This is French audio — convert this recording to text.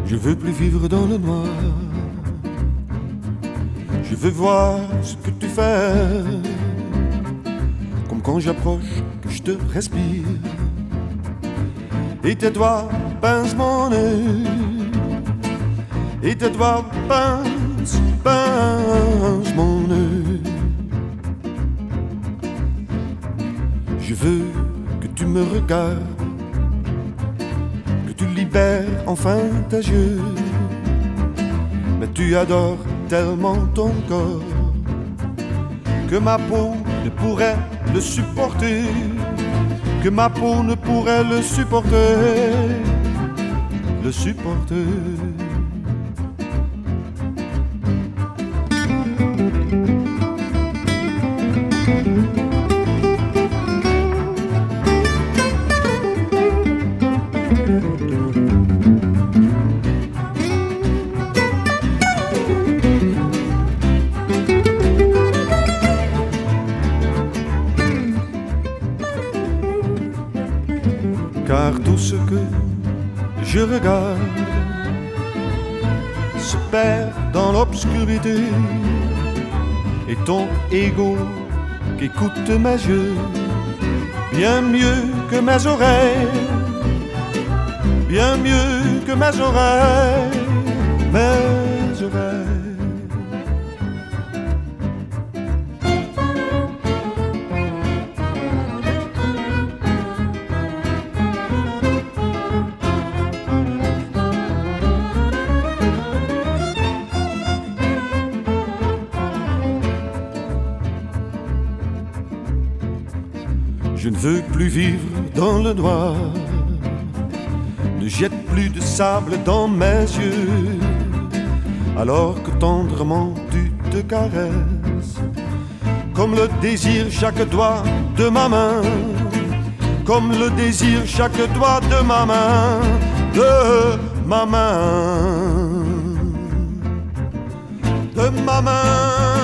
Je veux plus vivre dans le noir. Je veux voir ce que tu fais. Comme quand j'approche, que je te respire. Et tes doigts pincent mon nez. Et tes doigts pincent mon nez. Je veux que tu me regardes, que tu libères enfin tes yeux. Mais tu adores tellement ton corps que ma peau ne pourrait le supporter, que ma peau ne pourrait le supporter, le supporter. Car tout ce que je regarde se perd dans l'obscurité. Et ton ego qu'écoute mes yeux, bien mieux que mes oreilles, bien mieux que mes oreilles, mes oreilles. Je ne veux plus vivre dans le noir. Ne jette plus de sable dans mes yeux. Alors que tendrement tu te caresses, comme le désire chaque doigt de ma main, comme le désire chaque doigt de ma main, de ma main, de ma main.